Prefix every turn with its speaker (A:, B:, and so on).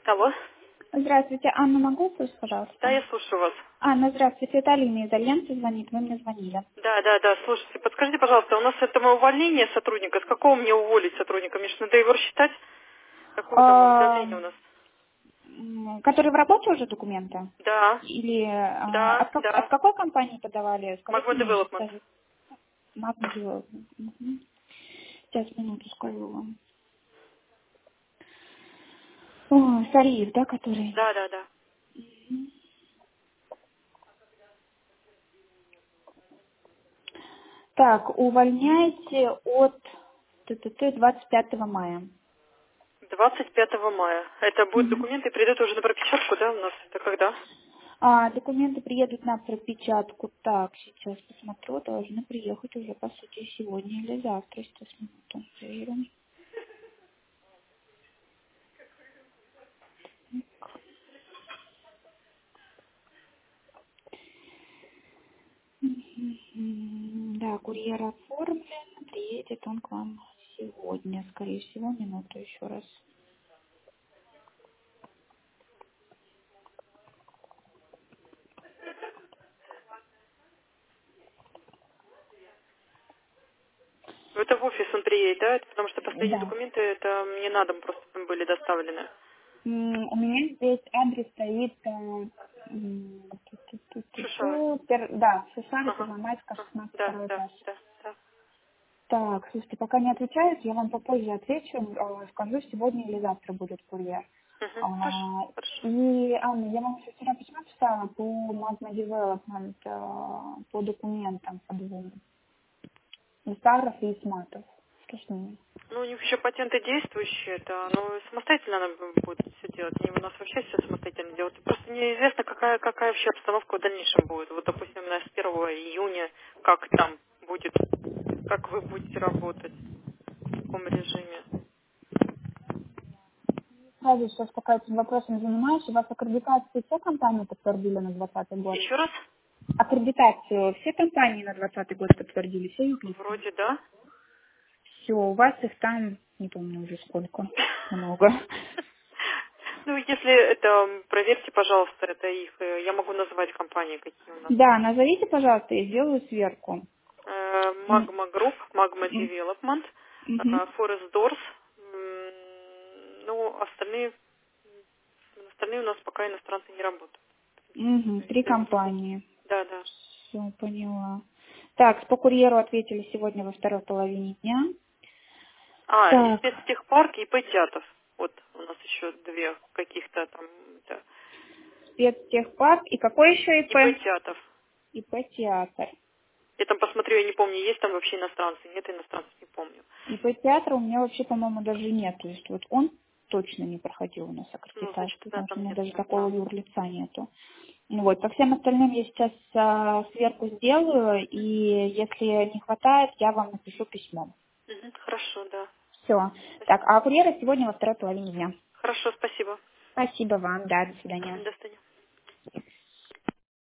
A: Алло.
B: Здравствуйте, Анна, могу услышать,
A: Да,
B: пожалуйста?
A: я слушаю вас.
B: Анна, здравствуйте, это Алина из Альянса звонит, вы мне звонили.
A: Да. Слушайте, подскажите, пожалуйста, у нас это увольнение сотрудника. С какого мне уволить сотрудника? Мне же надо его рассчитать. Какое там уведомление у нас?
B: Которые в работе уже документы?
A: Да,
B: Или
A: да,
B: от
A: да.
B: какой компании подавали? Скажите
A: Magma
B: мне, я сейчас
A: Development.
B: скажу. Magma Development. Мгм. Сейчас, минуту, скажу вам. О, Сариев, да, который?
A: Да.
B: Мгм. Так, увольняйте от 25 мая.
A: 25 мая. Это будут
B: Мгм.
A: документы, придут уже на пропечатку, да, у нас? Это когда?
B: Документы приедут на пропечатку. Так, сейчас посмотрю, должны приехать уже, по сути, сегодня или завтра. Сейчас, минуту, проверим. Да, курьер оформлен, приедет он к вам сегодня, скорее всего, минуту еще раз.
A: Это в офис он приедет, да? Это потому что последние
B: Да.
A: документы, это мне на дом просто были доставлены.
B: У меня здесь адрес стоит,
A: Шишара.
B: да, Шишары,
A: Ага.
B: Первомайска,
A: Да,
B: 16
A: да,
B: этаж.
A: да, да.
B: Так, слушайте, пока не отвечают, я вам попозже отвечу, скажу, сегодня или завтра будет курьер.
A: Угу. Хорошо,
B: А,
A: хорошо.
B: И, Анна, я вам еще вчера письмо писала по Magma Development, по документам, по двум. Исаров и Исматов. Что с ними?
A: Ну, у них еще патенты действующие, это, ну, самостоятельно она будет все делать. Они у нас вообще все самостоятельно делают. Просто неизвестно, какая вообще обстановка в дальнейшем будет. Вот, допустим, у нас с 1 июня, как там будет, как вы будете работать, в каком режиме.
B: Сразу сейчас пока этим вопросом занимаюсь, у вас аккредитацию все компании подтвердили на 2020 год?
A: Еще раз?
B: Аккредитацию все компании на 2020 год подтвердили, все юрлицы?
A: Вроде да.
B: Все, у вас их там, не помню уже сколько, много.
A: Ну, если это, проверьте, пожалуйста, это их. Я могу назвать компании, какие у нас.
B: Да, назовите, пожалуйста, я сделаю сверку.
A: Magma Group, Magma
B: М,
A: Development,
B: мгм,
A: Forest Doors. Ну, остальные у нас пока иностранцы не работают.
B: мгм. Три
A: Это
B: компании.
A: да.
B: Все, поняла. Так, по курьеру ответили сегодня во второй половине дня.
A: И
B: Так,
A: спецтехпарк, и Пэтятов. Вот у нас еще две каких-то там, да.
B: спецтехпарк и какой еще
A: И
B: ИП?
A: Пэтятов.
B: ИП театр.
A: Я там посмотрю, я не помню, есть там вообще иностранцы, нет иностранцев, не помню.
B: ИП театра у меня вообще, по-моему, даже нет. То есть вот он точно не проходил у нас
A: Ну, значит,
B: аккредитацию,
A: да,
B: потому что у
A: там
B: меня
A: нет,
B: даже такого
A: да.
B: юрлица нету. Ну вот, по всем остальным я сейчас сверху сделаю, и если не хватает, я вам напишу письмо.
A: Мгм, хорошо, да.
B: Все. Так,
A: Спасибо.
B: а курьера сегодня во второй половине дня.
A: Хорошо, спасибо.
B: Спасибо вам, да, до свидания.
A: До свидания.